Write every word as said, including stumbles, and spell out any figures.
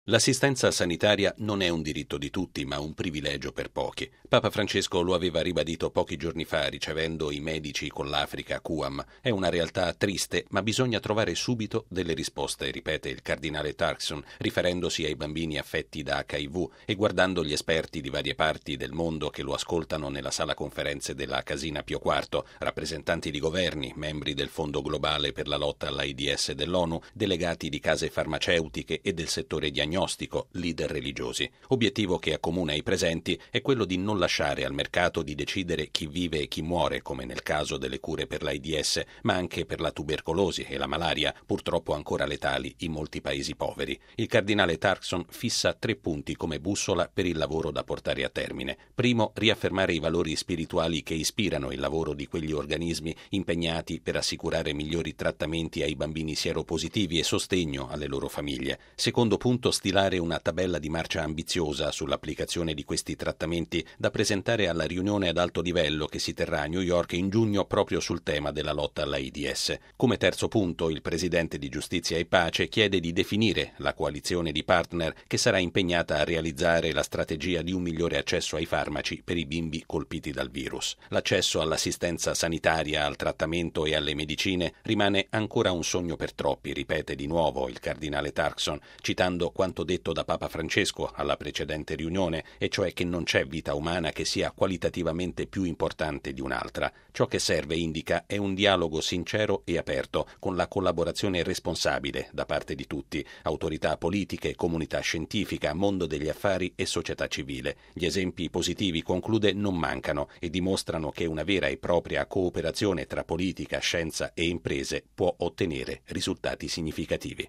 L'assistenza sanitaria non è un diritto di tutti, ma un privilegio per pochi. Papa Francesco lo aveva ribadito pochi giorni fa ricevendo i medici con l'Africa a Qum. È una realtà triste, ma bisogna trovare subito delle risposte, ripete il cardinale Turkson, riferendosi ai bambini affetti da acca i vu e guardando gli esperti di varie parti del mondo che lo ascoltano nella sala conferenze della Casina Pio quarto, rappresentanti di governi, membri del Fondo Globale per la lotta all'AIDS dell'ONU, delegati di case farmaceutiche e del settore diagnostico, leader religiosi. Obiettivo che accomuna i presenti è quello di non lasciare al mercato di decidere chi vive e chi muore, come nel caso delle cure per l'AIDS, ma anche per la tubercolosi e la malaria, purtroppo ancora letali in molti paesi poveri. Il cardinale Turkson fissa tre punti come bussola per il lavoro da portare a termine. Primo, riaffermare i valori spirituali che ispirano il lavoro di quegli organismi impegnati per assicurare migliori trattamenti ai bambini sieropositivi e sostegno alle loro famiglie. Secondo punto, stilare una tabella di marcia ambiziosa sull'applicazione di questi trattamenti da presentare alla riunione ad alto livello che si terrà a New York in giugno proprio sul tema della lotta all'AIDS. Come terzo punto, il presidente di Giustizia e Pace chiede di definire la coalizione di partner che sarà impegnata a realizzare la strategia di un migliore accesso ai farmaci per i bimbi colpiti dal virus. L'accesso all'assistenza sanitaria, al trattamento e alle medicine rimane ancora un sogno per troppi, ripete di nuovo il cardinale Turkson, citando quanto detto da Papa Francesco alla precedente riunione, e cioè che non c'è vita umana che sia qualitativamente più importante di un'altra. Ciò che serve, indica, è un dialogo sincero e aperto, con la collaborazione responsabile da parte di tutti, autorità politiche, comunità scientifica, mondo degli affari e società civile. Gli esempi positivi, conclude, non mancano e dimostrano che una vera e propria cooperazione tra politica, scienza e imprese può ottenere risultati significativi.